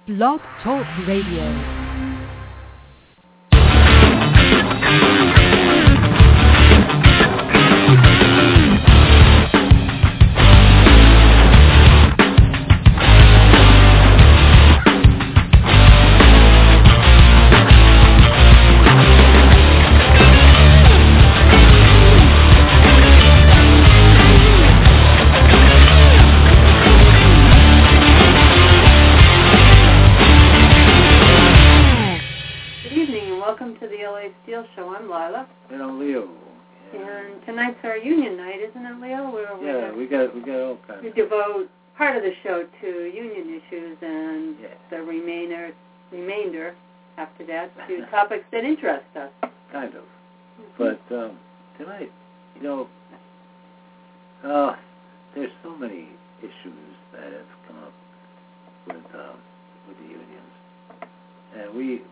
Blog Talk Radio. Tonight's our union night, isn't it, Leo? We got all kinds. We devote part of the show to union issues and the remainder after that to topics that interest us. Kind of. Mm-hmm. But tonight, there's so many issues that have come up with the unions, and we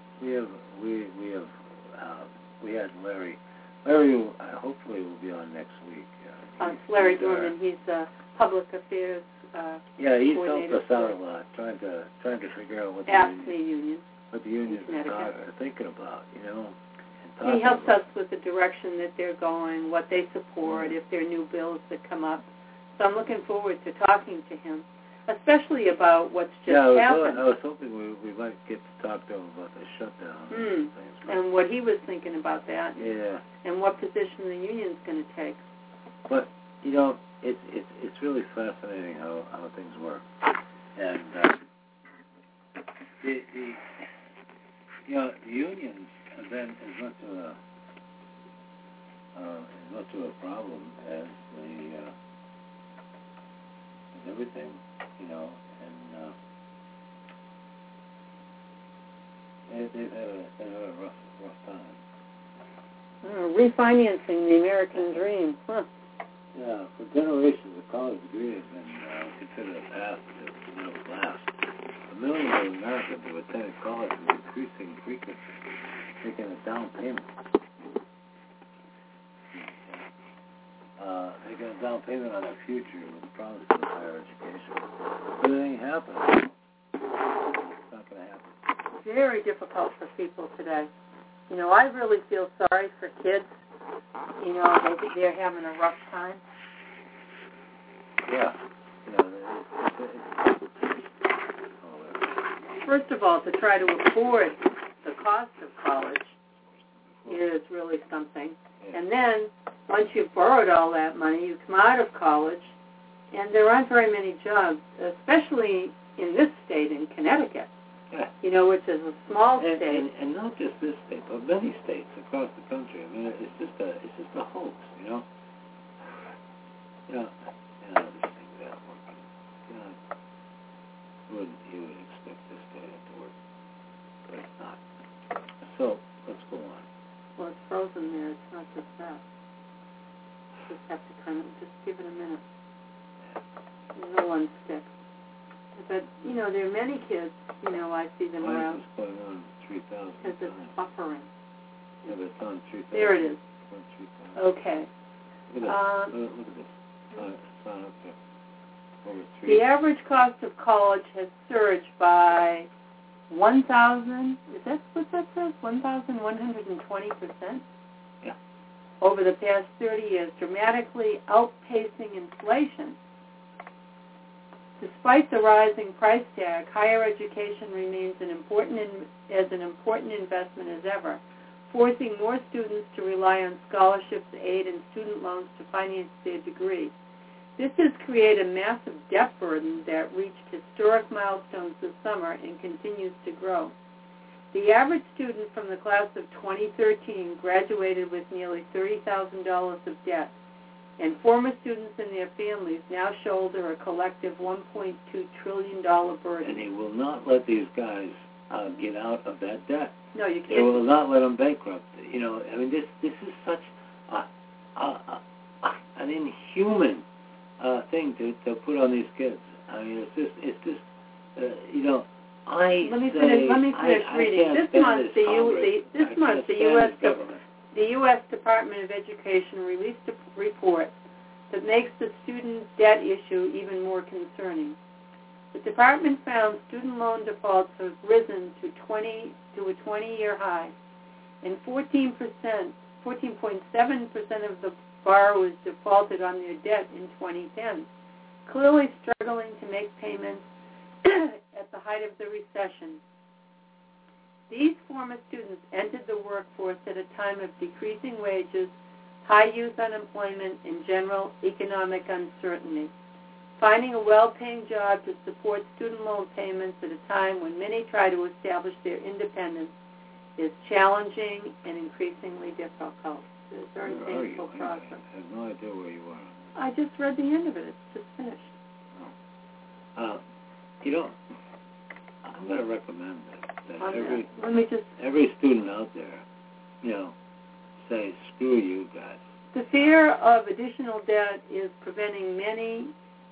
had Larry. Larry, hopefully, will be on next week. It's Larry Dorman. He's public affairs. He's helped us out a lot, trying to figure out what the unions are thinking about. He helps us with the direction that they're going, what they support, if there are new bills that come up. So I'm looking forward to talking to him, especially about what's just happened. I was hoping we might get to talk to him about the shutdown and things. And what he was thinking about that. Yeah. And what position the union's going to take. But it's really fascinating how things work. And the unions have been as much of a problem as everything, and they've had a rough time. Refinancing the American dream. Huh. Yeah, for generations, a college degree has been considered a path to the middle class. A million of Americans who attended college with increasing frequency, taking a down payment. Taking a down payment on their future with the promise of higher education. But it ain't happening. It's not going to happen. Very difficult for people today. I really feel sorry for kids. They're having a rough time. Yeah. First of all, to try to afford the cost of college is really something. Yeah. And then, once you've borrowed all that money, you come out of college, and there aren't very many jobs, especially in this state, in Connecticut. Yeah. Which is a small state. And not just this state, but many states across the country. I mean, it's just a hoax, I just think that working. You would expect this to have to work, but it's not. So let's go on. Well, it's frozen there. It's not just that. Just have to just give it a minute. No one sticks. But, there are many kids, I see them around. Why is this going on 3,000? Because it's buffering. Yeah, but it's on 3,000. There it is. It's on 3,000. Okay. Look at this. It's on up there. Over 3. The average cost of college has surged by 1,000, is that what that says? 1,120%? Yeah. Over the past 30 years, dramatically outpacing inflation. Despite the rising price tag, higher education remains as an important investment as ever, forcing more students to rely on scholarships, aid, and student loans to finance their degree. This has created a massive debt burden that reached historic milestones this summer and continues to grow. The average student from the class of 2013 graduated with nearly $30,000 of debt, and former students and their families now shoulder a collective $1.2 trillion burden. And they will not let these guys get out of that debt. No, you can't. They will not let them bankrupt. This is such an inhuman thing to put on these kids. Let me finish reading. This month, the U.S. Department of Education released a report that makes the student debt issue even more concerning. The department found student loan defaults have risen to a 20-year high, and 14.7% of the borrowers defaulted on their debt in 2010, clearly struggling to make payments at the height of the recession. These former students entered the workforce at a time of decreasing wages, high youth unemployment, and general economic uncertainty. Finding a well-paying job to support student loan payments at a time when many try to establish their independence is challenging and increasingly difficult. It's a very painful process. I have no idea where you are. I just read the end of it. It's just finished. I'm going to recommend that every student out there, say, screw you guys. The fear of additional debt is preventing many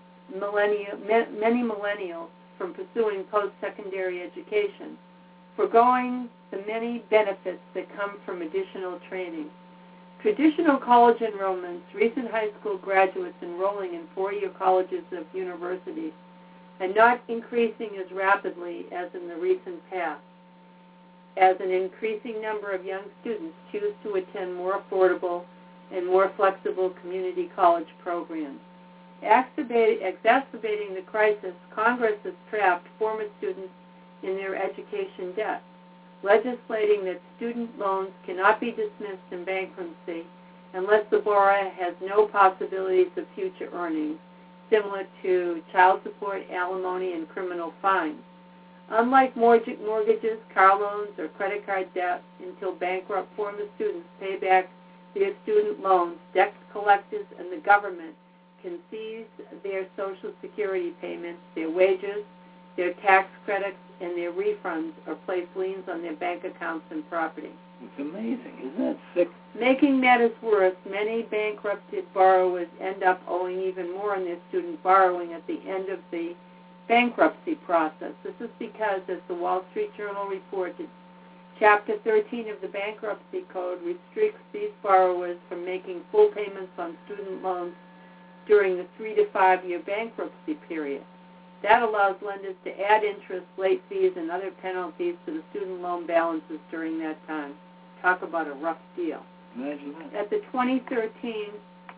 millennials from pursuing post-secondary education, foregoing the many benefits that come from additional training. Traditional college enrollments, recent high school graduates enrolling in four-year colleges of universities, and not increasing as rapidly as in the recent past, as an increasing number of young students choose to attend more affordable and more flexible community college programs. Exacerbating the crisis, Congress has trapped former students in their education debt, legislating that student loans cannot be dismissed in bankruptcy unless the borrower has no possibilities of future earnings, similar to child support, alimony, and criminal fines. Unlike mortgages, car loans, or credit card debt, until bankrupt former students pay back their student loans, debt collectors and the government can seize their Social Security payments, their wages, their tax credits, and their refunds, or place liens on their bank accounts and property. It's amazing. Isn't that sick? Making matters worse, many bankrupted borrowers end up owing even more on their student borrowing at the end of the bankruptcy process. This is because, as the Wall Street Journal reported, Chapter 13 of the Bankruptcy Code restricts these borrowers from making full payments on student loans during the 3 to 5 year bankruptcy period. That allows lenders to add interest, late fees, and other penalties to the student loan balances during that time. Talk about a rough deal. Imagine that. At the 2013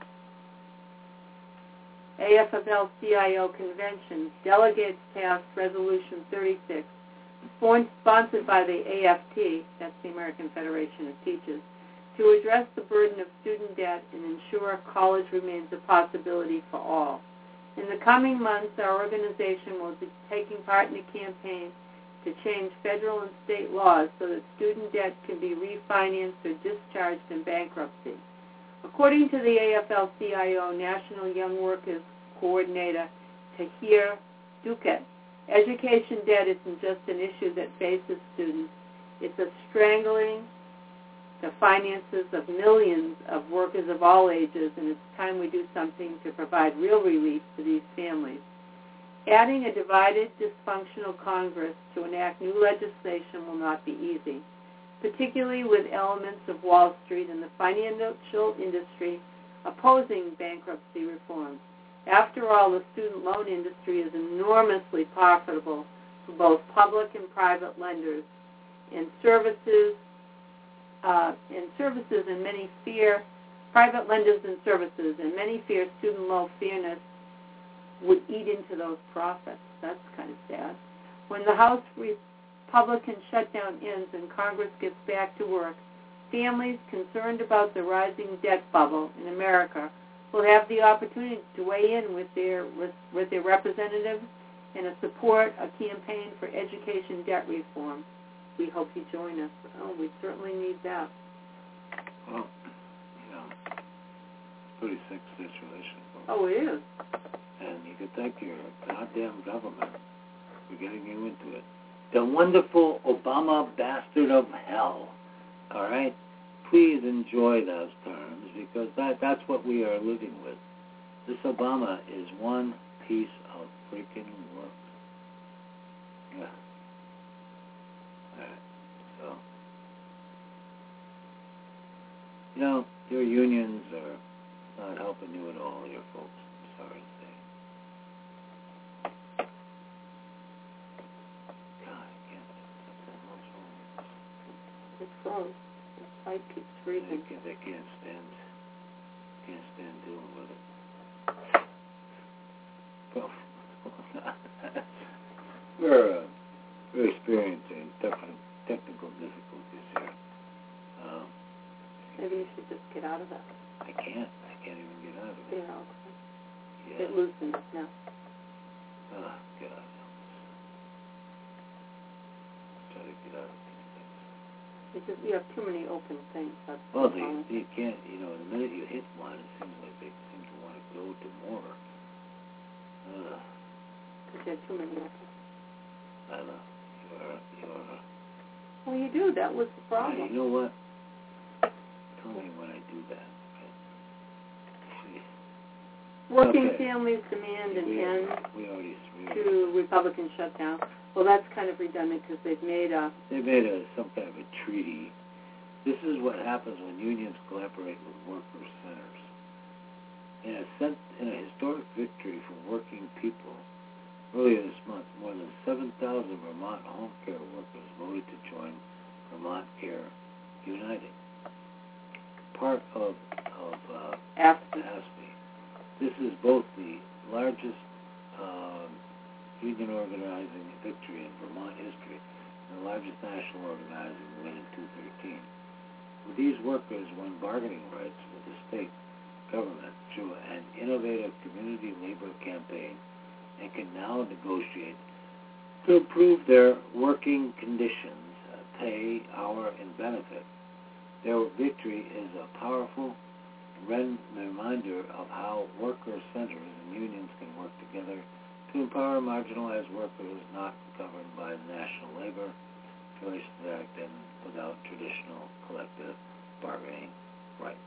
AFL-CIO convention, delegates passed Resolution 36, sponsored by the AFT, that's the American Federation of Teachers, to address the burden of student debt and ensure college remains a possibility for all. In the coming months, our organization will be taking part in a campaign to change federal and state laws so that student debt can be refinanced or discharged in bankruptcy. According to the AFL-CIO National Young Workers Coordinator, Tahir Duquette, education debt isn't just an issue that faces students. It's a strangling the finances of millions of workers of all ages, and it's time we do something to provide real relief to these families. Adding a divided, dysfunctional Congress to enact new legislation will not be easy, particularly with elements of Wall Street and the financial industry opposing bankruptcy reform. After all, the student loan industry is enormously profitable for both public and private lenders, and services and many fear private lenders and services, and many fear student loan fairness would eat into those profits. That's kind of sad. When the House Republican shutdown ends and Congress gets back to work, families concerned about the rising debt bubble in America will have the opportunity to weigh in with their representatives and support a campaign for education debt reform. We hope you join us. Oh, we certainly need that. Well, it's a pretty sick situation. Oh, it is. And you can thank your goddamn government for getting you into it. The wonderful Obama bastard of hell. All right? Please enjoy those terms, because that's what we are living with. This Obama is one piece of freaking work. Yeah. All right. So, your unions are not helping you at all, your folks. I'm sorry to say. It froze. The pipe keeps freezing. They can't stand dealing with it. Well, we're experiencing technical difficulties here. Maybe you should just get out of that. I can't even get out of it. Yeah, okay. Yeah. It loosens now. Get out of it. Try to get out of these things. It's just you have too many open things. That's Well, you can't, the minute you hit one, it seems like they seem to want to go to more. Because there are too many open. I know. You are. Well, you do. That was the problem. You know what? Tell me when I do that. Okay. Working families demand an end to Republican shutdown. Well, that's kind of redundant because they've made some kind of a treaty. This is what happens when unions collaborate with workers' centers. In a historic victory for working people, earlier this month, more than 7,000 Vermont home care workers voted to join Vermont Care United, part of ASPE. This is both the largest union organizing victory in Vermont history and the largest national organizing win in 2013. These workers won bargaining rights with the state government through an innovative community labor campaign and can now negotiate to improve their working conditions, pay, hour, and benefit. Their victory is a powerful reminder of how worker centers and unions can work together to empower marginalized workers not governed by the National Labor Relations Act and without traditional collective bargaining rights.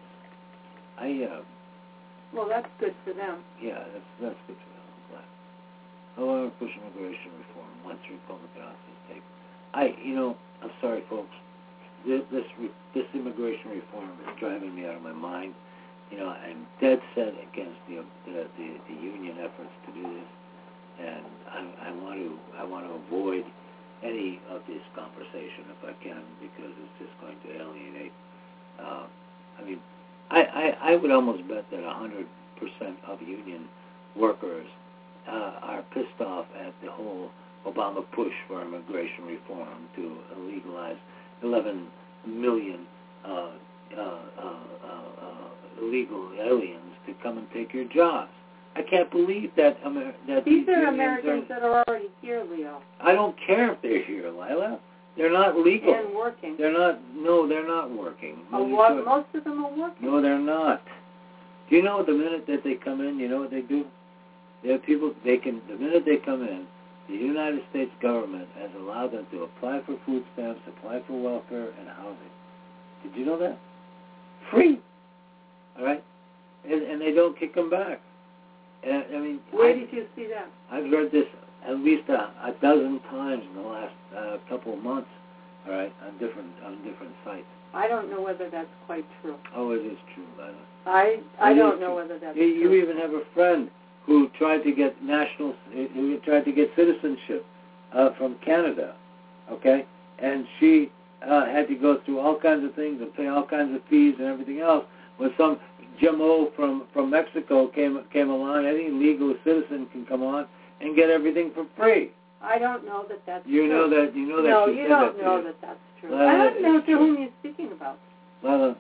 Well, that's good for them. Yeah, that's good for them. I'm glad. However, push immigration reform once Republican office take. I'm sorry, folks. This immigration reform is driving me out of my mind. I'm dead set against the union efforts to do this, and I want to avoid any of this conversation if I can, because it's just going to alienate. I would almost bet that 100% of union workers are pissed off at the whole Obama push for immigration reform to legalize 11 million illegal aliens to come and take your jobs. I can't believe that these are Americans that are already here, Leo. I don't care if they're here, Lila. They're not legal. And working. They're not working. Most of them are working. No, they're not. Do you know the minute that they come in, you know what they do? There are people, the minute they come in, the United States government has allowed them to apply for food stamps, apply for welfare, and housing. Did you know that? Free. All right? And they don't kick them back. And, where did you see that? I've read this at least a dozen times in the last couple of months, all right, on different sites. I don't know whether that's quite true. Oh, it is true, Lila. I don't know whether that's true. You even have a friend who tried to get citizenship from Canada, okay? And she had to go through all kinds of things and pay all kinds of fees and everything else. When some Jim-O from Mexico came along, any legal citizen can come on and get everything for free. I don't know that that's true. You know that. No, you don't know that that's true. I don't know to whom you're speaking about. Lila,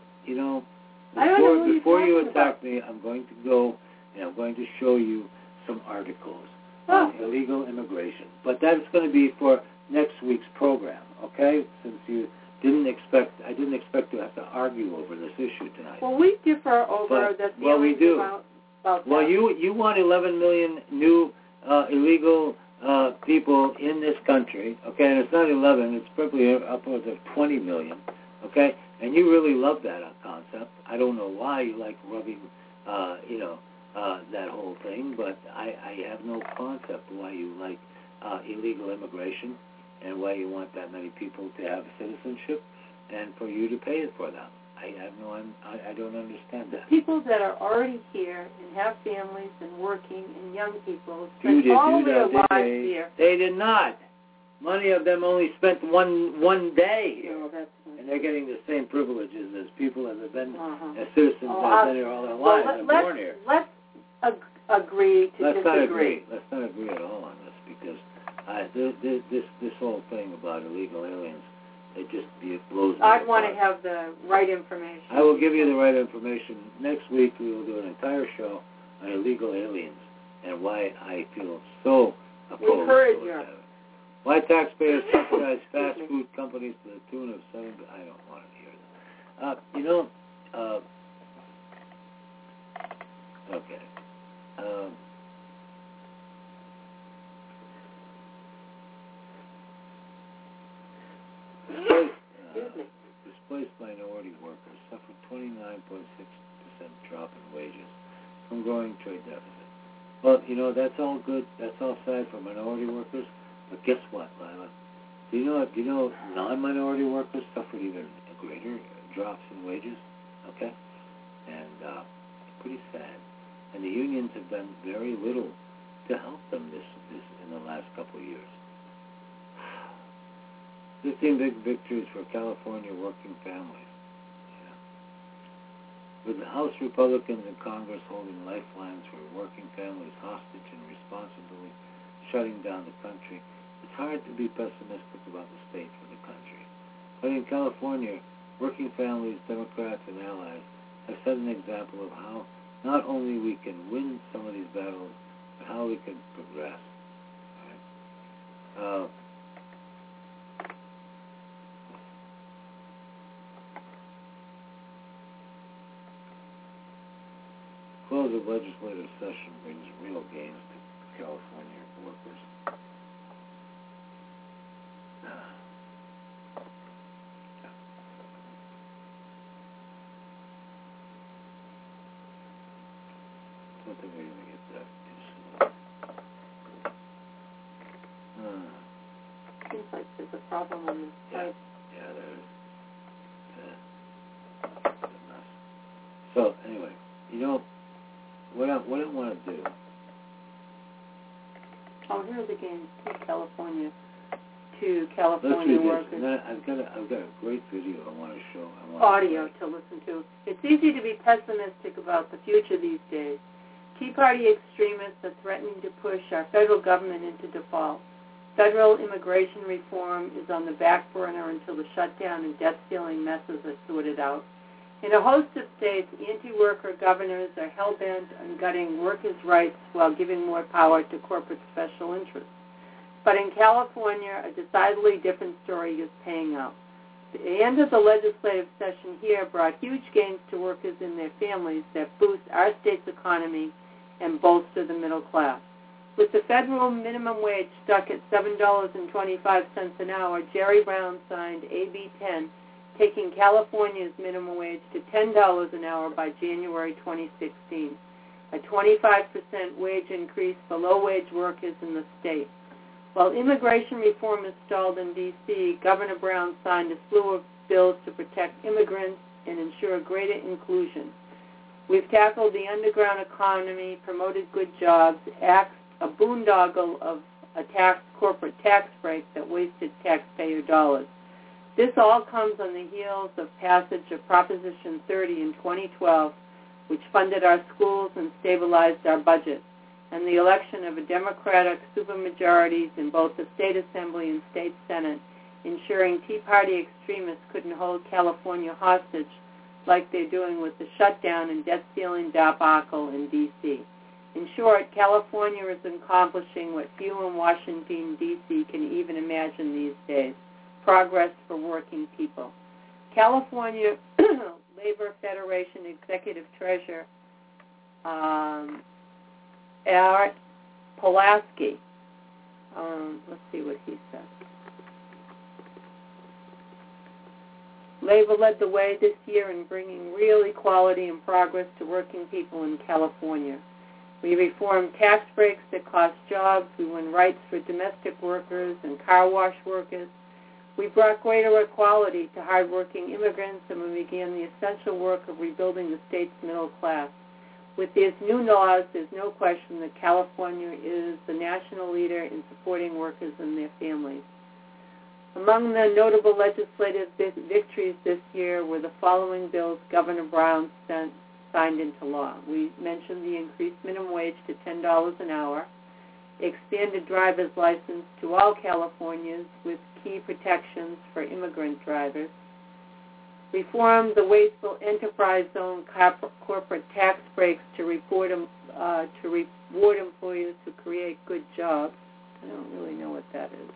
before you attack me, I'm going to go and I'm going to show you some articles on illegal immigration. But that's going to be for next week's program, okay? Since I didn't expect to have to argue over this issue tonight. Well, we differ over the feelings about that. Well, you want 11 million new illegal people in this country, okay? And it's not 11; it's probably upwards of 20 million, okay? And you really love that concept. I don't know why you like rubbing, that whole thing, but I have no concept why you like illegal immigration and why you want that many people to have citizenship and for you to pay it for them. I don't understand that. People that are already here and have families and working and young people spend all their lives here. They did not. Many of them only spent one day here. Oh, that's and they're getting the same privileges as people that have been as citizens that Oh, have been here all their lives and born here. Let's agree to Let's disagree. Let's not agree at all on this, because this whole thing about illegal aliens, it blows me I'd want to apart. have the right information. I will give you the right information. Next week we will do an entire show on illegal aliens and why I feel so opposed We've heard to your... it. Why taxpayers subsidize fast food companies to the tune of $7 billion. I don't want to hear that. Okay. Displaced minority workers suffered 29.6% drop in wages from growing trade deficit. Well, that's all good. That's all sad for minority workers. But guess what, Lila? Do you know non-minority workers suffered even greater drops in wages? Okay? And pretty sad. And the unions have done very little to help them this in the last couple of years. 15 big victories for California working families. Yeah. With the House Republicans in Congress holding lifelines for working families hostage and responsibly shutting down the country, it's hard to be pessimistic about the state for the country. But in California, working families, Democrats, and allies have set an example of how not only we can win some of these battles, but how we can progress. Right? Close of legislative session brings real gains to California workers. I don't think we're going to get that too soon. Seems like there's a problem on this side. Yeah, there is. It's a mess. So, anyway, what I want to do. Oh, here are the games to California workers. I've got a great video I want to show. Audio to listen to. It's easy to be pessimistic about the future these days. Tea Party extremists are threatening to push our federal government into default. Federal immigration reform is on the back burner until the shutdown and debt-ceiling messes are sorted out. In a host of states, anti-worker governors are hell-bent on gutting workers' rights while giving more power to corporate special interests. But in California, a decidedly different story is paying out. The end of the legislative session here brought huge gains to workers and their families that boost our state's economy and bolster the middle class. With the federal minimum wage stuck at $7.25 an hour, Jerry Brown signed AB 10, taking California's minimum wage to $10 an hour by January 2016, a 25% wage increase for low-wage workers in the state. While immigration reform is stalled in D.C., Governor Brown signed a slew of bills to protect immigrants and ensure greater inclusion. We've tackled the underground economy, promoted good jobs, axed a boondoggle of a corporate tax break that wasted taxpayer dollars. This all comes on the heels of passage of Proposition 30 in 2012, which funded our schools and stabilized our budget, and the election of a Democratic supermajorities in both the State Assembly and State Senate, ensuring Tea Party extremists couldn't hold California hostage like they're doing with the shutdown and debt-ceiling debacle in D.C. In short, California is accomplishing what few in Washington, D.C. can even imagine these days: progress for working people. California Labor Federation Executive Treasurer Art Pulaski, let's see what he said. Labor led the way this year in bringing real equality and progress to working people in California. We reformed tax breaks that cost jobs. We won rights for domestic workers and car wash workers. We brought greater equality to hardworking immigrants, and we began the essential work of rebuilding the state's middle class. With these new laws, there's no question that California is the national leader in supporting workers and their families. Among the notable legislative victories this year were the following bills Governor Brown signed into law. We mentioned the increased minimum wage to $10 an hour, expanded driver's license to all Californians with key protections for immigrant drivers, reformed the wasteful enterprise zone corporate tax breaks to reward employers who create good jobs. I don't really know what that is.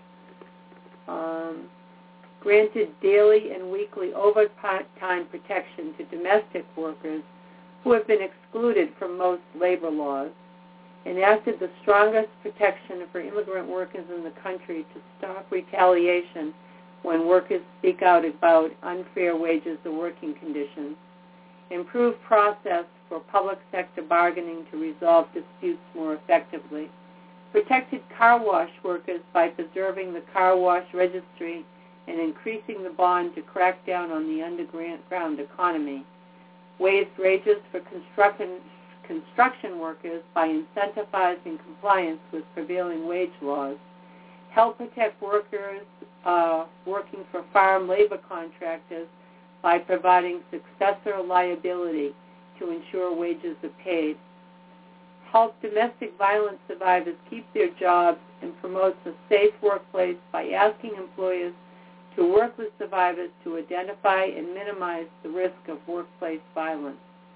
Granted daily and weekly overtime protection to domestic workers who have been excluded from most labor laws, enacted the strongest protection for immigrant workers in the country to stop retaliation when workers speak out about unfair wages or working conditions, improved process for public sector bargaining to resolve disputes more effectively, protected car wash workers by preserving the car wash registry and increasing the bond to crack down on the underground economy, waived wages for construction workers by incentivizing compliance with prevailing wage laws, helped protect workers working for farm labor contractors by providing successor liability to ensure wages are paid, help domestic violence survivors keep their jobs, and promotes a safe workplace by asking employers to work with survivors to identify and minimize the risk of workplace violence.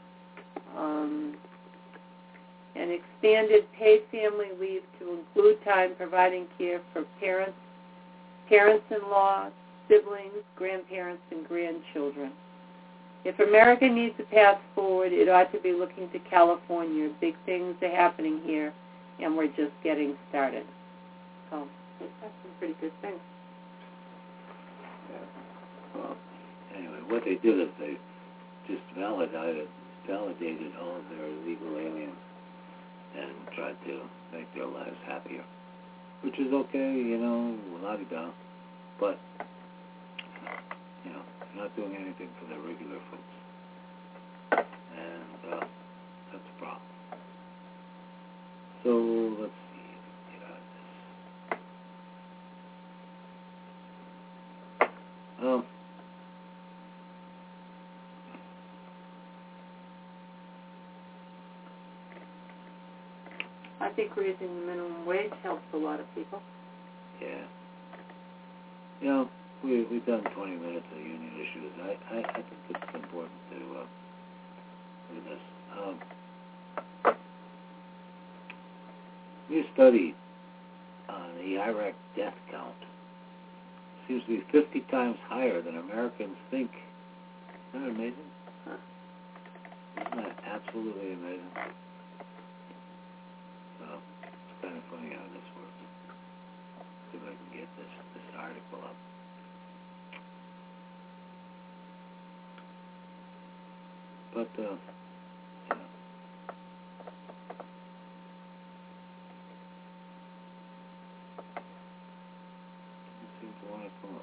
And expanded paid family leave to include time providing care for parents, parents-in-law, siblings, grandparents, and grandchildren. If America needs a path forward, it ought to be looking to California. Big things are happening here, and we're just getting started. So that's some pretty good things. Yeah. Well, anyway, what they did is they just validated all of their illegal aliens and tried to make their lives happier, which is okay, la-di-da, but, they're not doing anything for their regular folks, and that's a problem. So, let's see, get out of this. I think raising the minimum wage helps a lot of people. Yeah. We've done 20 minutes of union issues. I think it's important to do this. New study on the Iraq death count seems to be 50 times higher than Americans think. Isn't that amazing? Huh. Isn't that absolutely amazing? Well, it's kind of funny how this works. See if I can get this article up. But, it seems to want to come up.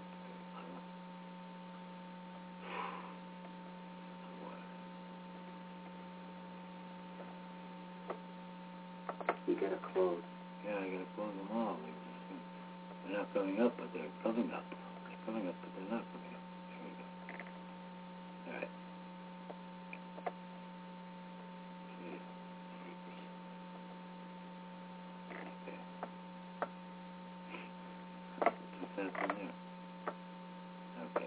You got to close. Yeah, I got to close them all. They're not coming up, but they're coming up. They're coming up, but they're not coming up. There we go. All right. Okay. What's that from there? Okay.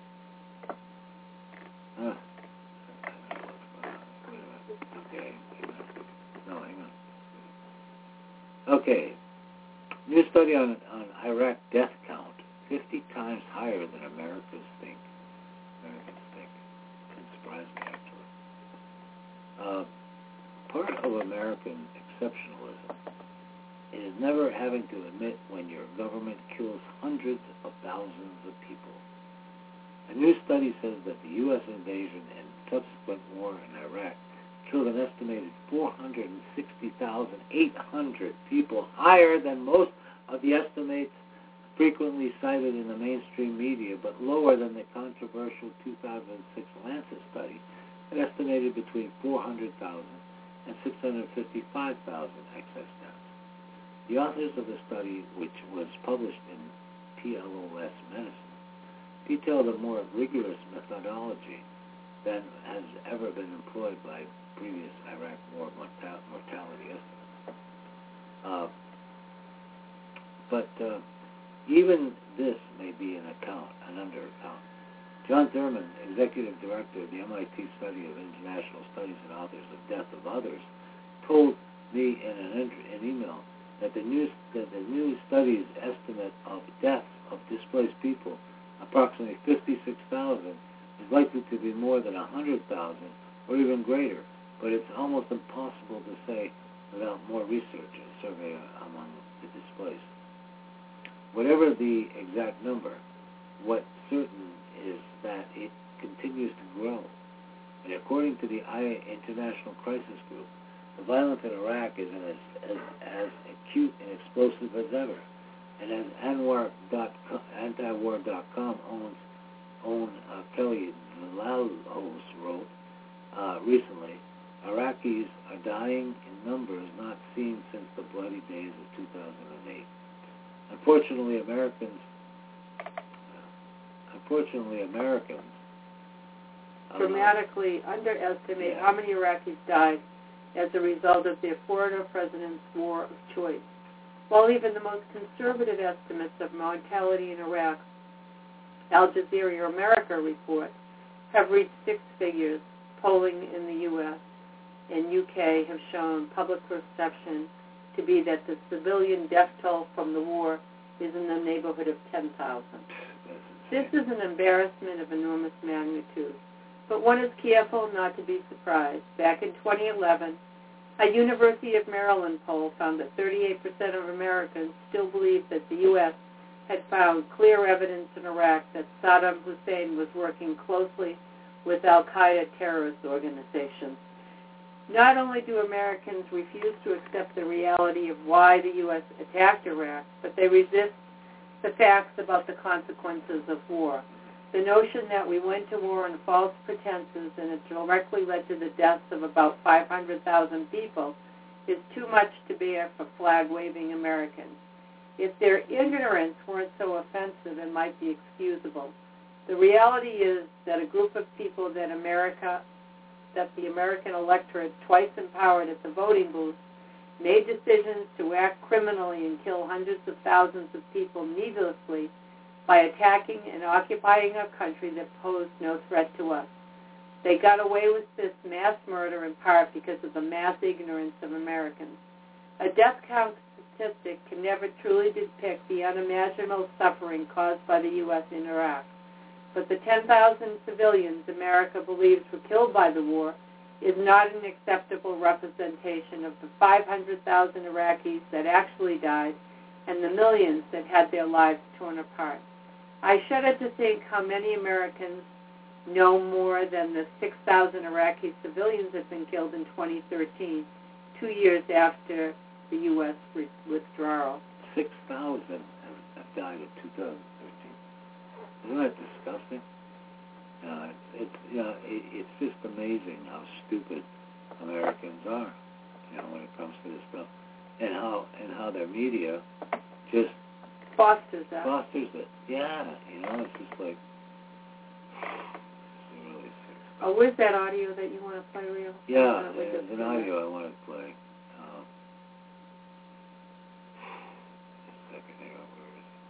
Wait a minute. Okay. No, hang on. Okay. New study on Iraq death count, 50 times higher than Americans think. Didn't surprise me, actually. Part of American exceptionalism is never having to admit when your government kills hundreds of thousands of people. A new study says that the U.S. invasion and subsequent war in Iraq killed an estimated 460,800 people, higher than most of the estimates frequently cited in the mainstream media, but lower than the controversial 2006 Lancet study that estimated between 400,000 and 655,000 excess deaths. The authors of the study, which was published in TLOS medicine, detailed a more rigorous methodology than has ever been employed by previous Iraq War mortality estimates. But even this may be an under-account. John Thurman, executive director of the MIT Study of International Studies and authors of Death of Others, told me in an email that the new study's estimate of deaths of displaced people, approximately 56,000, is likely to be more than 100,000 or even greater, but it's almost impossible to say without more research and survey among the displaced. Whatever the exact number, what's certain is that it continues to grow. And according to the International Crisis Group, the violence in Iraq is as acute and explosive as ever. And as antiwar.com own Kelly Vlahos wrote recently, Iraqis are dying in numbers not seen since the bloody days of 2008. Unfortunately, Americans dramatically underestimate how many Iraqis died as a result of their former president's war of choice. While even the most conservative estimates of mortality in Iraq, Al Jazeera America report, have reached six figures, polling in the U.S. and UK have shown public perception to be that the civilian death toll from the war is in the neighborhood of 10,000. This is an embarrassment of enormous magnitude, but one is careful not to be surprised. Back in 2011, a University of Maryland poll found that 38% of Americans still believed that the U.S. had found clear evidence in Iraq that Saddam Hussein was working closely with al-Qaeda terrorist organizations. Not only do Americans refuse to accept the reality of why the U.S. attacked Iraq, but they resist the facts about the consequences of war. The notion that we went to war on false pretenses and it directly led to the deaths of about 500,000 people is too much to bear for flag-waving Americans. If their ignorance weren't so offensive, it might be excusable. The reality is that a group of people that the American electorate, twice empowered at the voting booth, made decisions to act criminally and kill hundreds of thousands of people needlessly by attacking and occupying a country that posed no threat to us. They got away with this mass murder in part because of the mass ignorance of Americans. A death count statistic can never truly depict the unimaginable suffering caused by the U.S. in Iraq. But the 10,000 civilians America believes were killed by the war is not an acceptable representation of the 500,000 Iraqis that actually died and the millions that had their lives torn apart. I shudder to think how many Americans know more than the 6,000 Iraqi civilians have been killed in 2013, 2 years after the U.S. withdrawal. 6,000 have died in 2013. Isn't that disgusting? It's just amazing how stupid Americans are, when it comes to this stuff, and how their media just fosters it. Yeah, it's just like it's really sick. Oh, where's that audio that you want to play, Rio? Yeah, there's an audio I want to play. Just a second here. Where is it?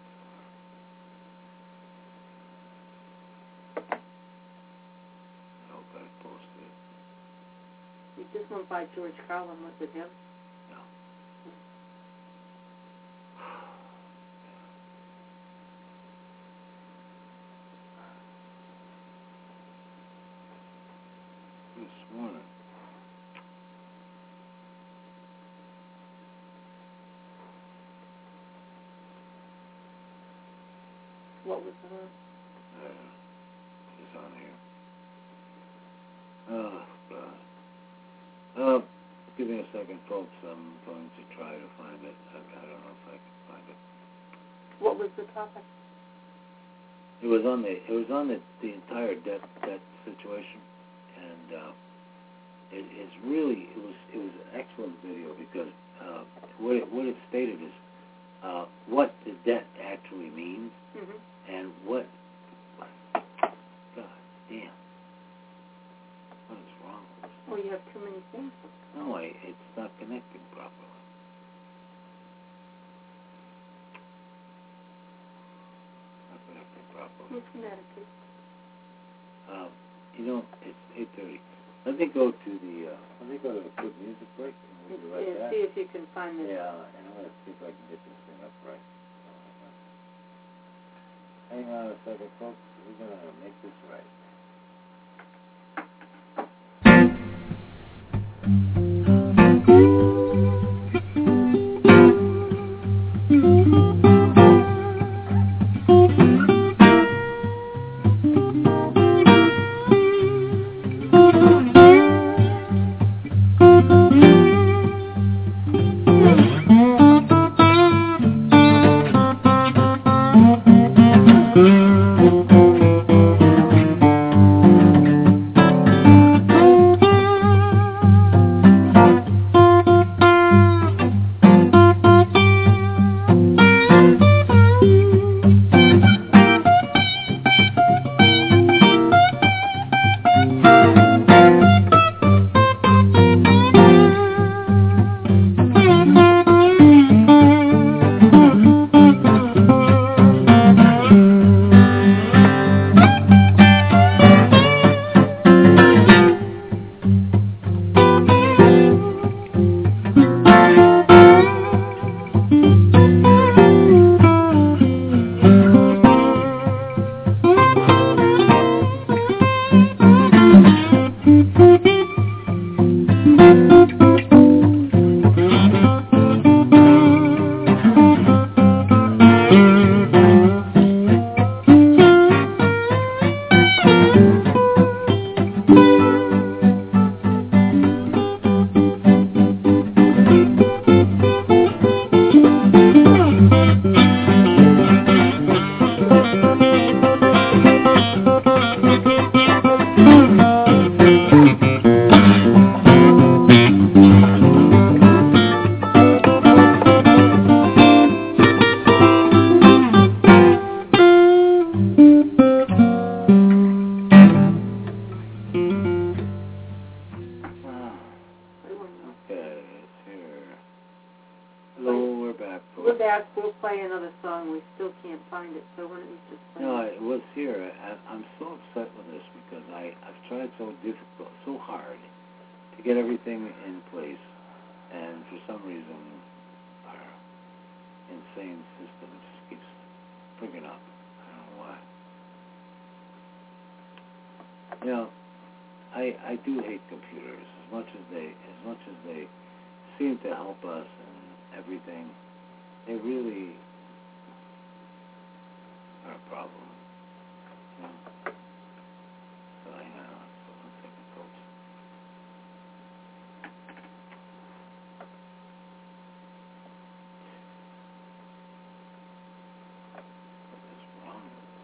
I hope I posted it. This one by George Carlin, was it him? No. This morning. What was the one? It's on here. Oh, God. Give me a second, folks. I'm going to try to find it. I don't know if I can find it. What was the topic? It was on the entire debt situation, and it was an excellent video because what it stated is what the debt actually means anything? No, it's not connecting properly. Not connecting properly. Who's Connecticut? It's 8:30. Let me go to the quick music break, and we'll be right back. See if you can find this. Yeah, and I'm going to see if I can get this thing up right. Hang on a second, folks. We're going to make this right. I do hate computers as much as they seem to help us and everything. They really are a problem. So hang on for 1 second, folks. What is wrong with this?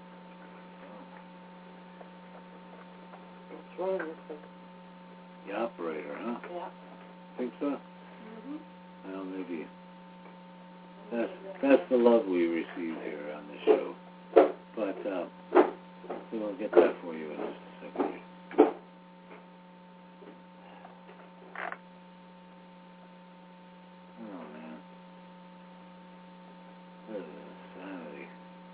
What's wrong with it? The operator, huh? Yeah. Think so? Mm-hmm. Well, maybe. That's the love we receive here on the show. But we'll get that for you in just a second. Oh man, what is insanity?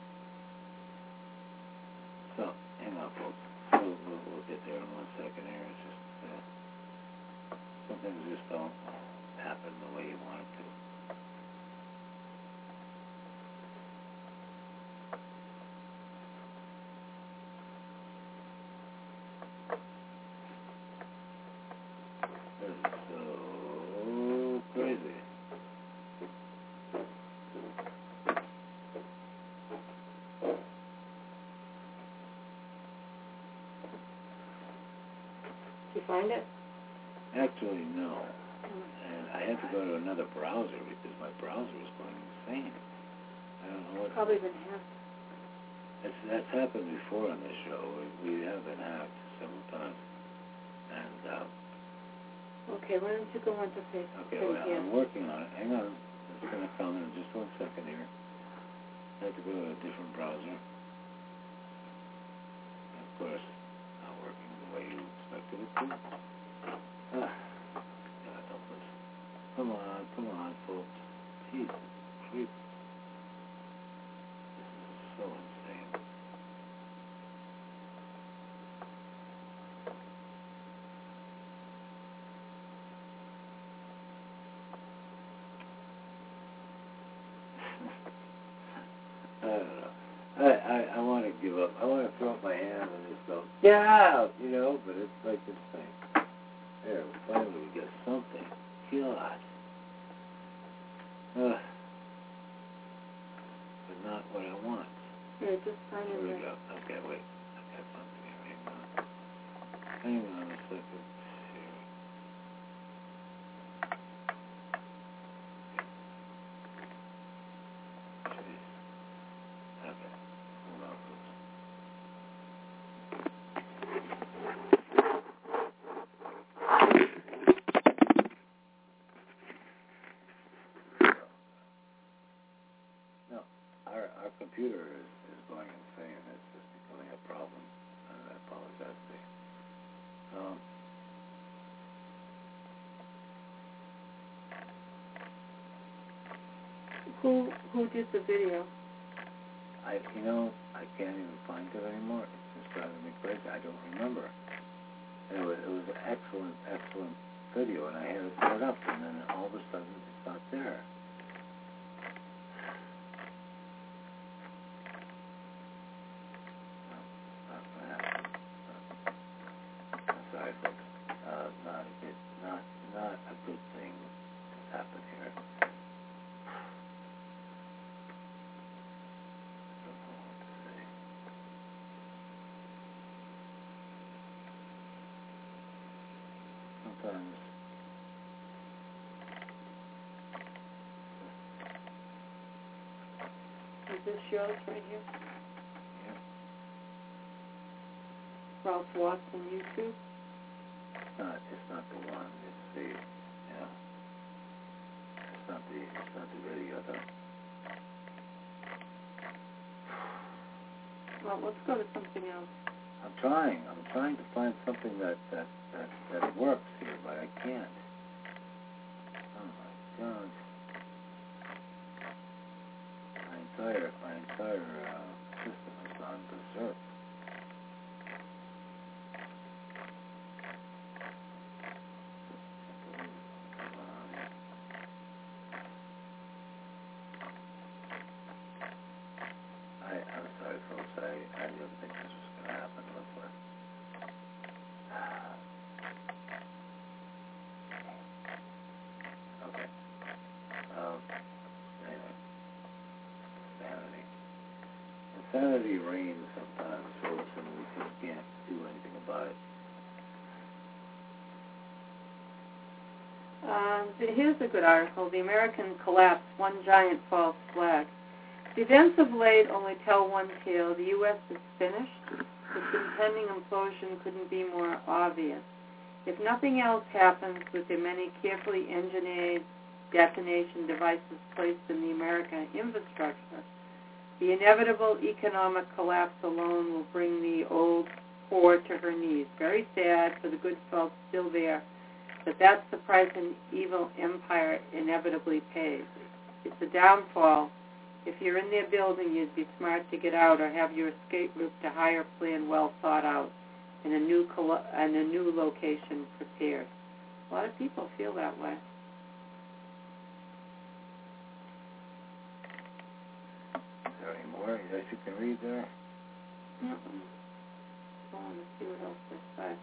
So, hang on, folks. We'll get there in 1 second here. It's just some things just don't happen the way you want it to. This is so crazy. Did you find it? Actually, no. And I had to go to another browser because my browser was going insane. I don't know what. Probably been hacked. That's happened before on this show. We have been hacked several times. And okay, why don't you go on to Facebook? okay, well, I'm working on it. Hang on. It's going to come in just 1 second here. I have to go to a different browser. Of course, not working the way you expected it to. folks. Jesus, creep. This is so insane. I don't know. I want to give up. I want to throw up my hands and just go, get out, you know, but it's like this thing. There, finally we get something. God. But not what I want. Yeah, just sign Here in we there. go. Okay, wait. I got something here. Hang on a second. Here. Jeez. Okay. Hold on, folks. No, our computer is going insane. It's just becoming a problem. I apologize to you. Who did the video? I can't even find it anymore. It's just driving me crazy. I don't remember. It was an excellent video, and I had it set up, and then all of a sudden it's not there. No, not gonna happen. I'm sorry, folks. Not a good thing has happened here. Sometimes Is this yours right here? yeah. Ralph Watson YouTube? It's not the one. It's the It's not the video though. Well, let's go to something else. I'm trying to find something that works here, but I can't. Oh my God. My entire system is on berserk. I'm sorry, folks. I didn't think this was going to happen. But okay. Anyway, insanity reigns sometimes, folks, and we just can't do anything about it. Here's a good article. The American Collapse, One Giant False Flag. The events of late only tell one tale. The U.S. is finished. Its impending implosion couldn't be more obvious. If nothing else happens with the many carefully engineered detonation devices placed in the American infrastructure, the inevitable economic collapse alone will bring the old poor to her knees. Very sad for the good folks still there, but that's the price an evil empire inevitably pays. It's a downfall. If you're in their building, you'd be smart to get out or have your escape route to higher plan well thought out and a new location prepared. A lot of people feel that way. Is there any more that you can read there? Mm-mm. Go on and see what else they say.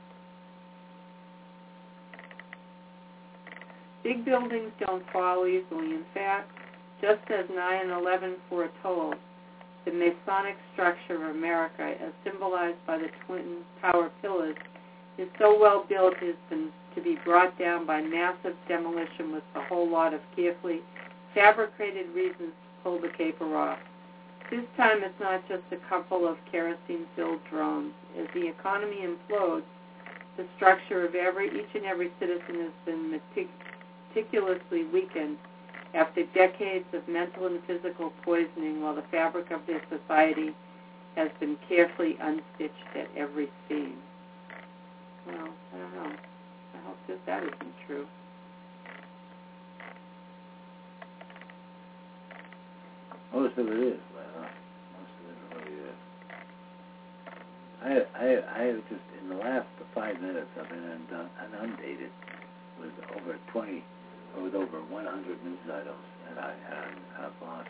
Big buildings don't fall easily. In fact, just as 9/11 foretold, the Masonic structure of America, as symbolized by the Twin Tower pillars, is so well built it has been to be brought down by massive demolition with a whole lot of carefully fabricated reasons to pull the caper off. This time it's not just a couple of kerosene-filled drones. As the economy implodes, the structure of each and every citizen has been meticulously weakened after decades of mental and physical poisoning, while the fabric of their society has been carefully unstitched at every seam. Well, I don't know. I hope that isn't true. Most of it is, Lana. Most of it really is. I have just, in the last 5 minutes, I've been inundated with over 100 news items, and I've lost.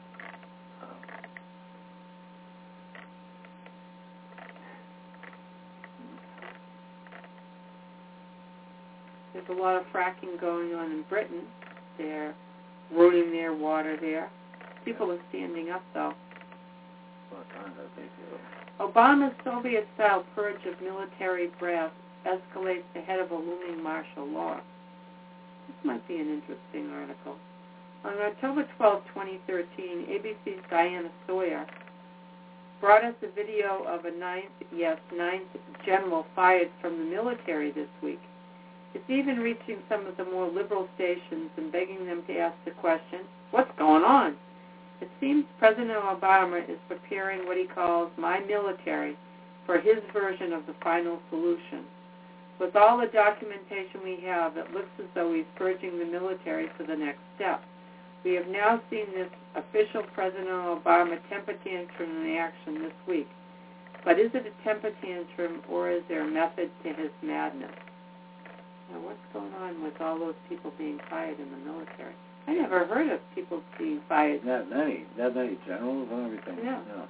There's a lot of fracking going on in Britain. They're ruining their water there. People are standing up, though. Obama's Soviet-style purge of military brass escalates ahead of a looming martial law. This might be an interesting article. On October 12, 2013, ABC's Diana Sawyer brought us a video of a ninth general fired from the military this week. It's even reaching some of the more liberal stations and begging them to ask the question, what's going on? It seems President Obama is preparing what he calls my military for his version of the final solution. With all the documentation we have, it looks as though he's purging the military for the next step. We have now seen this official President Obama temper tantrum in action this week. But is it a temper tantrum or is there a method to his madness? Now, what's going on with all those people being fired in the military? I never heard of people being fired. Not many generals and everything. Yeah. No.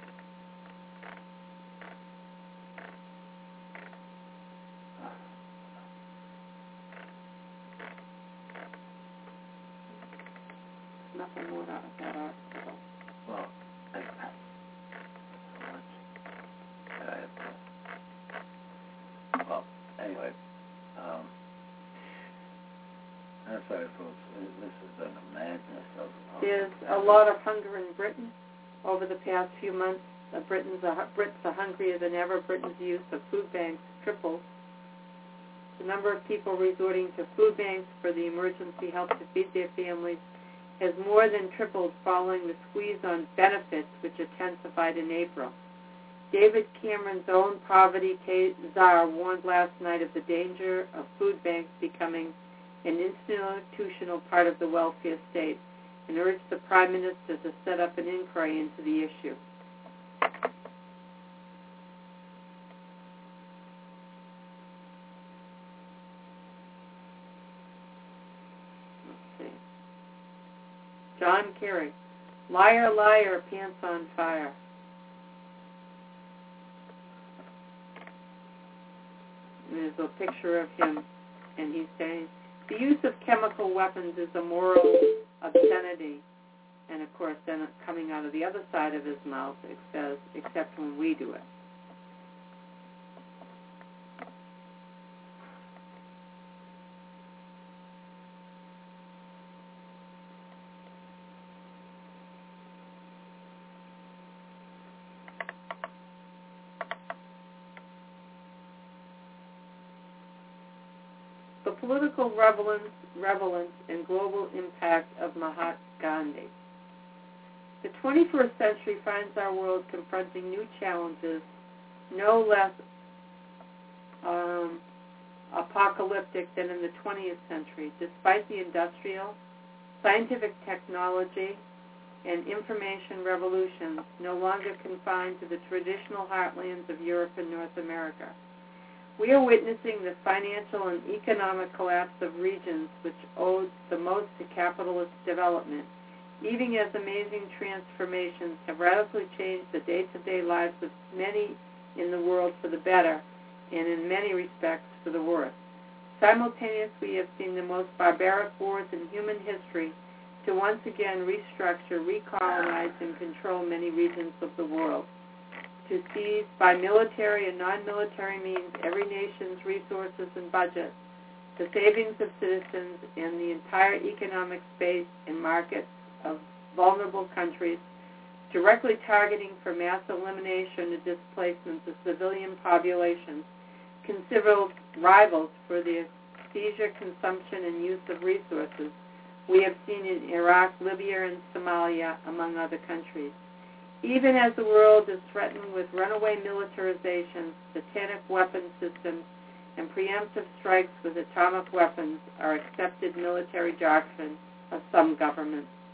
Nothing more out of that article. Well, so much that I have to. Well, anyway. I'm sorry, folks. This is a madness of. There's a lot of hunger in Britain. Over the past few months, Brits are hungrier than ever. Britain's use of food banks tripled. The number of people resorting to food banks for the emergency help to feed their families has more than tripled following the squeeze on benefits, which intensified in April. David Cameron's own poverty czar warned last night of the danger of food banks becoming an institutional part of the welfare state and urged the Prime Minister to set up an inquiry into the issue. Let's see. John Kerry, liar, liar, pants on fire. There's a picture of him, and he's saying, the use of chemical weapons is a moral obscenity. And, of course, then coming out of the other side of his mouth, it says, except when we do it. The political relevance and global impact of Mahatma Gandhi. The 21st century finds our world confronting new challenges, no less apocalyptic than in the 20th century, despite the industrial, scientific technology, and information revolutions no longer confined to the traditional heartlands of Europe and North America. We are witnessing the financial and economic collapse of regions which owed the most to capitalist development, even as amazing transformations have radically changed the day-to-day lives of many in the world for the better, and in many respects for the worse. Simultaneously, we have seen the most barbaric wars in human history to once again restructure, recolonize, and control many regions of the world, to seize by military and non-military means every nation's resources and budget, the savings of citizens, and the entire economic space and markets of vulnerable countries, directly targeting for mass elimination and displacement of civilian populations, considered rivals for the seizure, consumption, and use of resources we have seen in Iraq, Libya, and Somalia, among other countries. Even as the world is threatened with runaway militarization, satanic weapon systems, and preemptive strikes with atomic weapons are accepted military doctrine of some governments.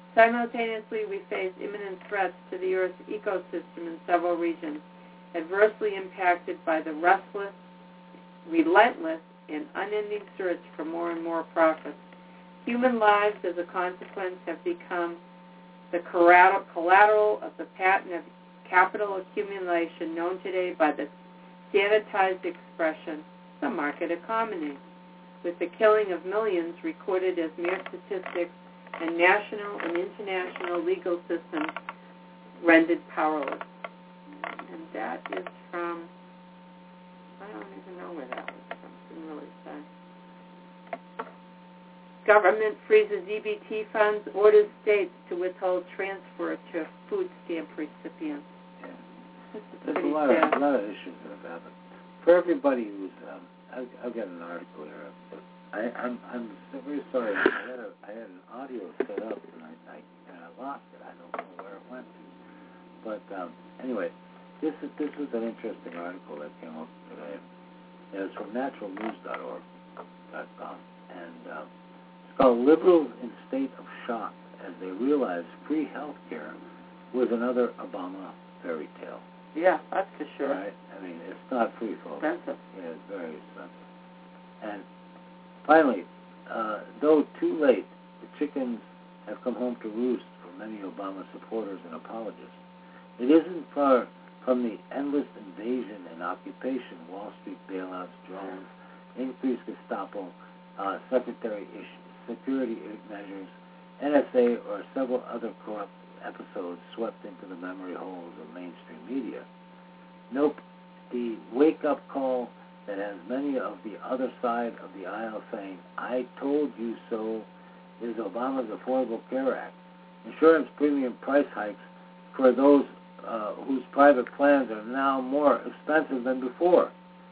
Simultaneously, we face imminent threats to the Earth's ecosystem in several regions, adversely impacted by the restless, relentless, and unending search for more and more profits. Human lives, as a consequence, have become the collateral of the pattern of capital accumulation known today by the sanitized expression, the market economy, with the killing of millions recorded as mere statistics and national and international legal systems rendered powerless. And that is from, I don't even know where that was from. It didn't really say. Government freezes EBT funds, orders states to withhold transfer to food stamp recipients. Yeah. This is There's pretty a lot of issues that have happened. For everybody who's, I've got an article here. But I'm very sorry. I had an audio set up and I lost it. I don't know where it went to. But anyway, this was an interesting article that came up today. It's from naturalnews.org.com, and it's called "Liberals in State of Shock as They Realize Free Health Care Was Another Obama Fairy Tale." Yeah, that's for sure. Right? I mean, it's not free, folks. Expensive. Yeah, it's very expensive. And finally, though too late, the chickens have come home to roost for many Obama supporters and apologists. It isn't far from the endless invasion and occupation, Wall Street bailouts, drones, increased Gestapo, security measures, NSA, or several other corrupt episodes swept into the memory holes of mainstream media. Nope, the wake-up call that has many of the other side of the aisle saying, "I told you so," is Obama's Affordable Care Act. Insurance premium price hikes for those whose private plans are now more expensive than before.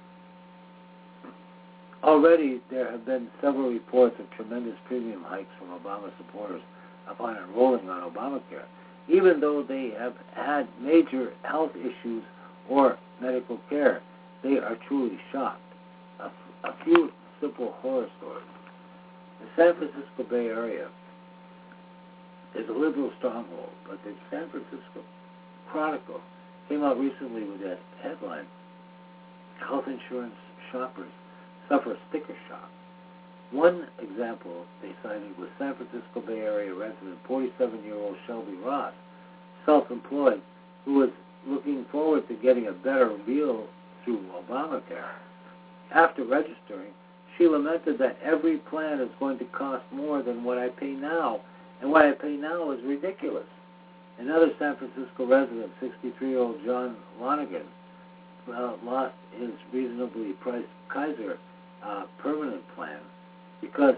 Already, there have been several reports of tremendous premium hikes from Obama supporters upon enrolling on Obamacare, even though they have had major health issues or medical care. They are truly shocked. A few simple horror stories. The San Francisco Bay Area is a liberal stronghold, but the San Francisco Chronicle came out recently with that headline, "Health Insurance Shoppers Suffer Sticker Shock." One example they cited was San Francisco Bay Area resident 47-year-old Shelby Ross, self-employed, who was looking forward to getting a better deal through Obamacare. After registering, she lamented that every plan is going to cost more than what I pay now, and what I pay now is ridiculous. Another San Francisco resident, 63-year-old John Lonigan, lost his reasonably priced Kaiser permanent plan because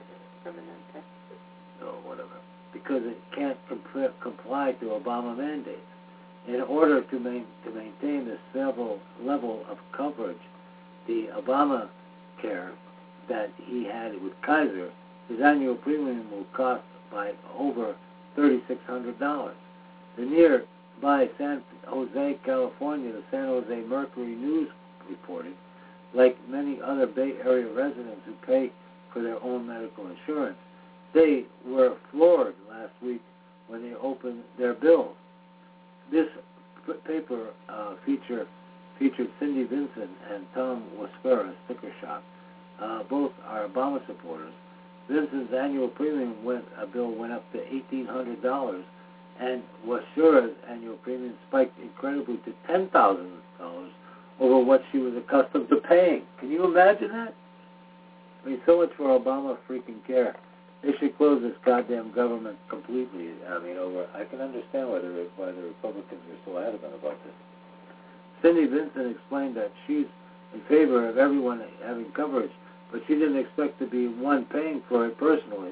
it can't comply to Obama mandates. In order to maintain the level of coverage, the Obamacare that he had with Kaiser, his annual premium will cost by over $3,600. The nearby San Jose, California, the San Jose Mercury News reported, like many other Bay Area residents who pay for their own medical insurance, they were floored last week when they opened their bills. This paper featured Cindy Vincent and Tom Wasfera, Sticker Shock. Both are Obama supporters. Vincent's annual premium bill went up to $1,800, and Wasfera's annual premium spiked incredibly to $10,000 over what she was accustomed to paying. Can you imagine that? I mean, so much for Obama freaking care. They should close this goddamn government completely. I mean, I can understand why the Republicans are so adamant about this. Cindy Vincent explained that she's in favor of everyone having coverage, but she didn't expect to be one paying for it personally.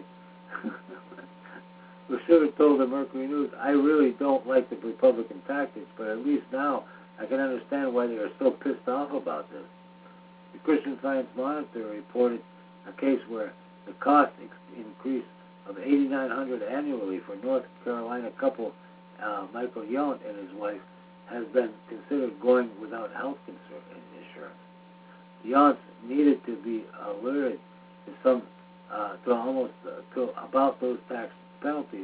We should have told the Mercury News, "I really don't like the Republican tactics, but at least now I can understand why they are so pissed off about this." The Christian Science Monitor reported a case where the cost increase of $8,900 annually for North Carolina couple Michael Yount and his wife has been considered going without health insurance. Younts needed to be alerted to about those tax penalties,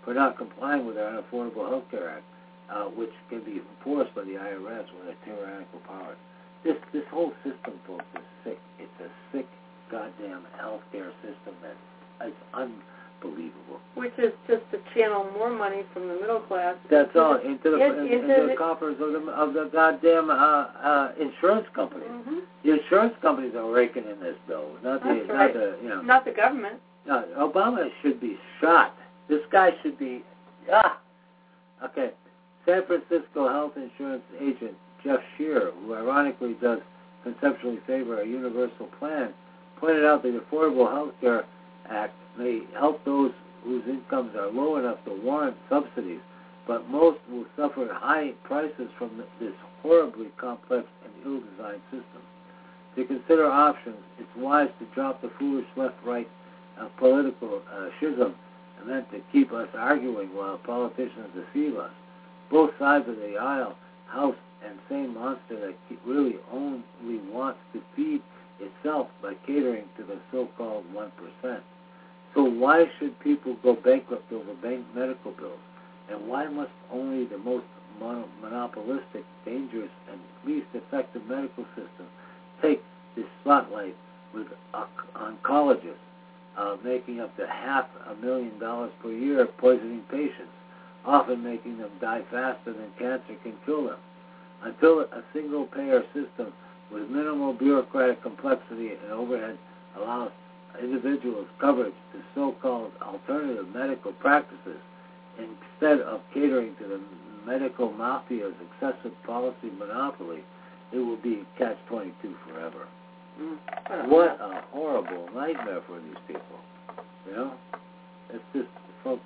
for not complying with our Unaffordable Health Care Act, which can be enforced by the IRS with a tyrannical power. This whole system, folks, is sick. It's a sick goddamn healthcare system that is unbelievable. Which is just to channel more money from the middle class. That's all into the coffers of the goddamn insurance companies. Mm-hmm. The insurance companies are raking in this bill, not the government. No, Obama should be shot. This guy should be Okay. San Francisco health insurance agent Jeff Shearer, who ironically does conceptually favor a universal plan, pointed out that the Affordable Health Care Act may help those whose incomes are low enough to warrant subsidies, but most will suffer high prices from this horribly complex and ill-designed system. To consider options, it's wise to drop the foolish left-right political schism meant to keep us arguing while politicians deceive us. Both sides of the aisle, House and same monster that really only wants to feed itself by catering to the so-called 1%. So why should people go bankrupt over medical bills? And why must only the most monopolistic, dangerous, and least effective medical system take this spotlight with oncologists making up to $500,000 per year poisoning patients, often making them die faster than cancer can kill them? Until a single-payer system with minimal bureaucratic complexity and overhead allows individuals coverage to so-called alternative medical practices instead of catering to the medical mafia's excessive policy monopoly, it will be catch-22 forever. What a horrible nightmare for these people. It's just, folks,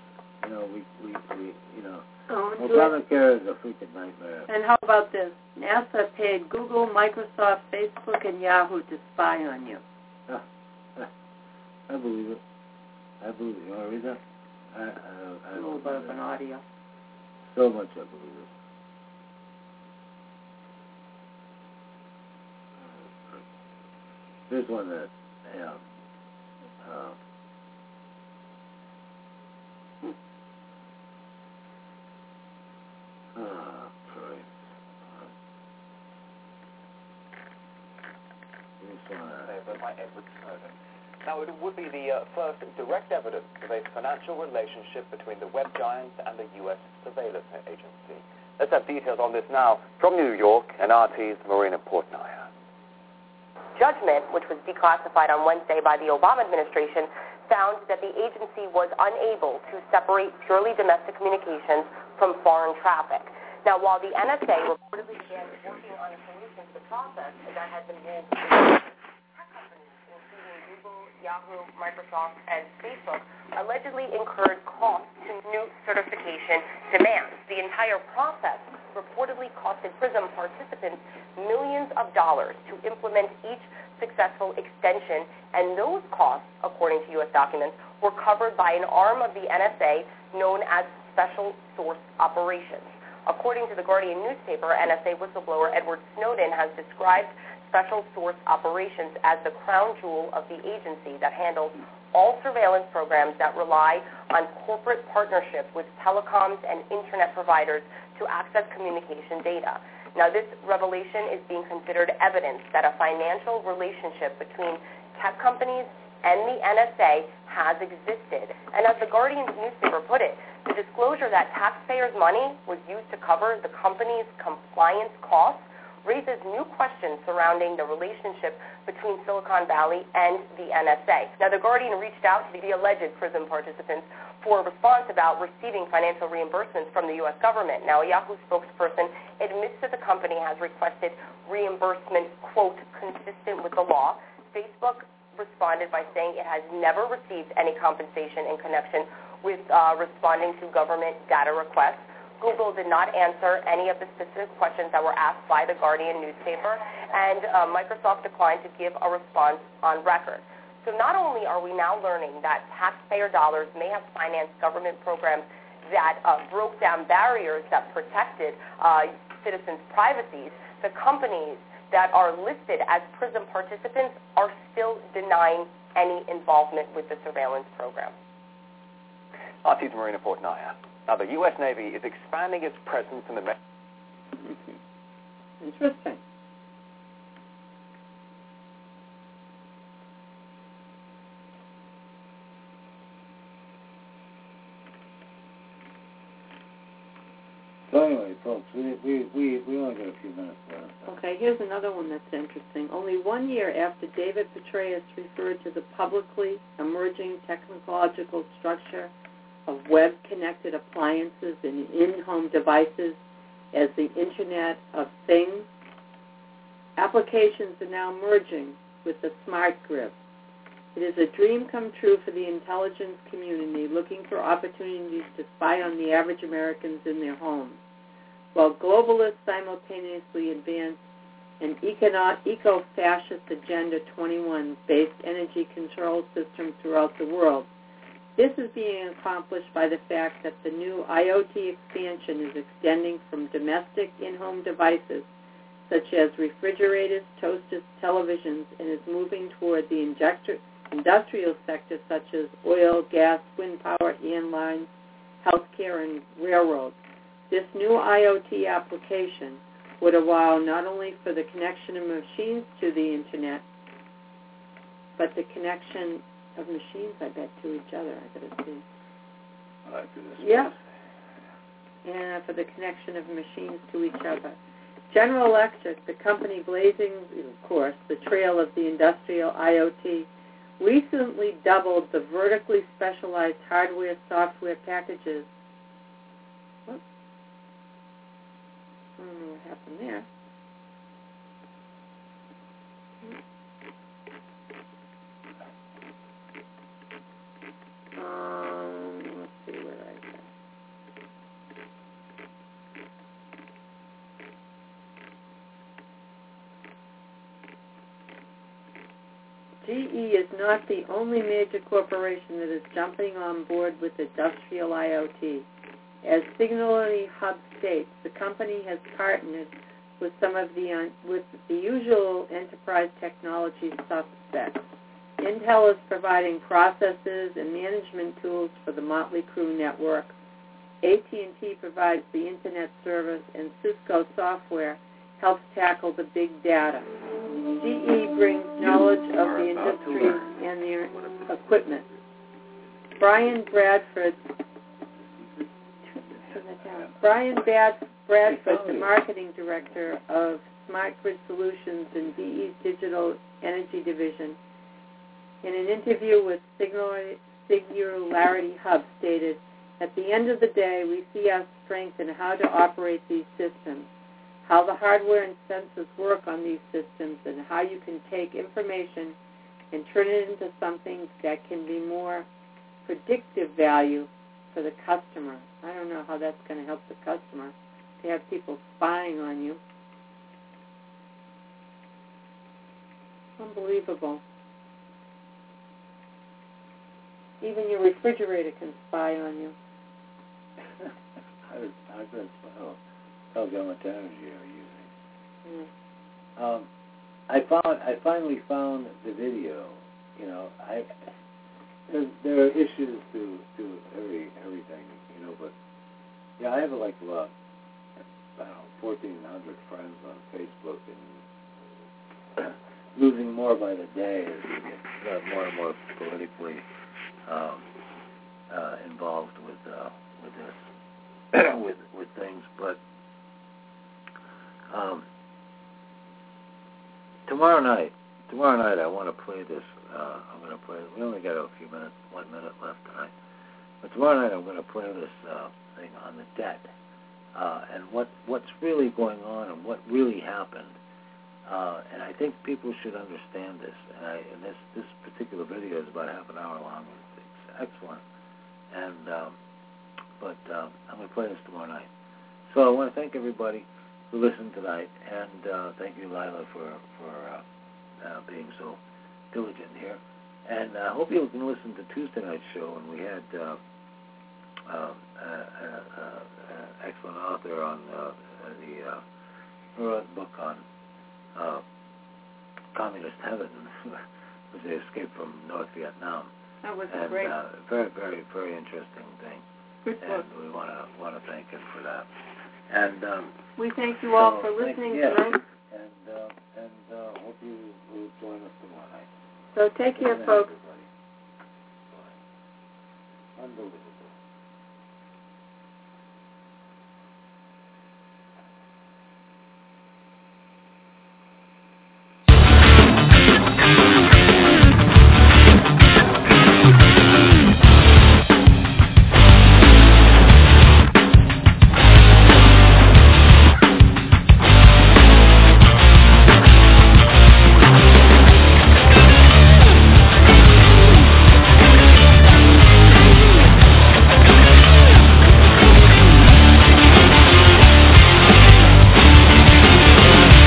Obamacare is a freaking nightmare. And how about this? NASA paid Google, Microsoft, Facebook, and Yahoo to spy on you. I believe it. You want to read that? A little bit of an audio. So much I believe it. Here's one that, by Edward Snowden. Now, it would be the first direct evidence of a financial relationship between the web giants and the U.S. surveillance agency. Let's have details on this now from New York, NRT's Marina Portnoy. Judgment, which was declassified on Wednesday by the Obama administration, found that the agency was unable to separate purely domestic communications from foreign traffic. Now, while the NSA reportedly began working on a solution to the process that has been ruled tech companies, including Google, Yahoo, Microsoft, and Facebook, allegedly incurred costs to new certification demands. The entire process reportedly costed PRISM participants millions of dollars to implement each successful extension, and those costs, according to U.S. documents, were covered by an arm of the NSA known as Special Source Operations. According to the Guardian newspaper, NSA whistleblower Edward Snowden has described Special Source Operations as the crown jewel of the agency that handles all surveillance programs that rely on corporate partnerships with telecoms and internet providers to access communication data. Now, this revelation is being considered evidence that a financial relationship between tech companies and the NSA has existed. And as the Guardian newspaper put it, the disclosure that taxpayers' money was used to cover the company's compliance costs raises new questions surrounding the relationship between Silicon Valley and the NSA. Now, the Guardian reached out to the alleged PRISM participants for a response about receiving financial reimbursements from the U.S. government. Now, a Yahoo spokesperson admits that the company has requested reimbursement, quote, consistent with the law. Facebook responded by saying it has never received any compensation in connection with responding to government data requests. Google did not answer any of the specific questions that were asked by the Guardian newspaper, and Microsoft declined to give a response on record. So not only are we now learning that taxpayer dollars may have financed government programs that broke down barriers that protected citizens' privacies, the companies that are listed as PRISM participants are still denying any involvement with the surveillance program. RT's Marina Portnaya. Now, the U.S. Navy is expanding its presence in the... Interesting. So anyway, folks, we only got a few minutes left. Okay, here's another one that's interesting. Only 1 year after David Petraeus referred to the publicly emerging technological structure of web-connected appliances and in-home devices as the Internet of Things, applications are now merging with the smart grid. It is a dream come true for the intelligence community looking for opportunities to spy on the average Americans in their homes, while globalists simultaneously advance an eco-fascist Agenda 21-based energy control system throughout the world. This is being accomplished by the fact that the new IoT expansion is extending from domestic in-home devices such as refrigerators, toasters, televisions, and is moving toward the industrial sector such as oil, gas, wind power, airlines, healthcare, and railroads. This new IoT application would allow not only for the connection of machines to the Internet, but the connection of machines, I bet, to each other. I gotta see. Yeah. And for the connection of machines to each other. General Electric, the company blazing, of course, the trail of the industrial IoT, recently doubled the vertically specialized hardware-software packages. Whoops. I don't know what happened there. Let's see where I got. GE is not the only major corporation that is jumping on board with industrial IoT. As Signality Hub states, the company has partnered with some of the usual enterprise technology suspects. Intel is providing processes and management tools for the Motley Crue network. AT&T provides the Internet service, and Cisco Software helps tackle the big data. GE brings knowledge of the industry and their equipment. Brian Bradford, the marketing director of Smart Grid Solutions in GE's Digital Energy Division, in an interview with Singularity Hub, stated, "At the end of the day, we see our strength in how to operate these systems, how the hardware and sensors work on these systems, and how you can take information and turn it into something that can be more predictive value for the customer." I don't know how that's going to help the customer to have people spying on you. Unbelievable. Even your refrigerator can spy on you. I've been how much energy you're using. I finally found the video. You know, there are issues to everything. You know, but yeah, I have like about 1,400 friends on Facebook, and losing more by the day as we get more and more politically involved with this, with things. But tomorrow night, I want to play this. I'm going to play. We only got a few minutes, 1 minute left tonight. But tomorrow night, I'm going to play this thing on the debt and what's really going on and what really happened. And I think people should understand this. And this particular video is about half an hour long. It's excellent. And but I'm going to play this tomorrow night. So I want to thank everybody for listening tonight, and thank you, Lila, for being so diligent here. And I hope you can listen to Tuesday night's show. And we had excellent author on who wrote a book on Communist Heaven, was the escape from North Vietnam. That was and, great. very, very, very interesting thing. Good book. And we want to thank him for that. And we thank you all for listening tonight. And hope you will join us tomorrow night. So take care, folks. Unbelievable.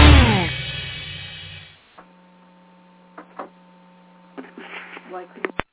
Like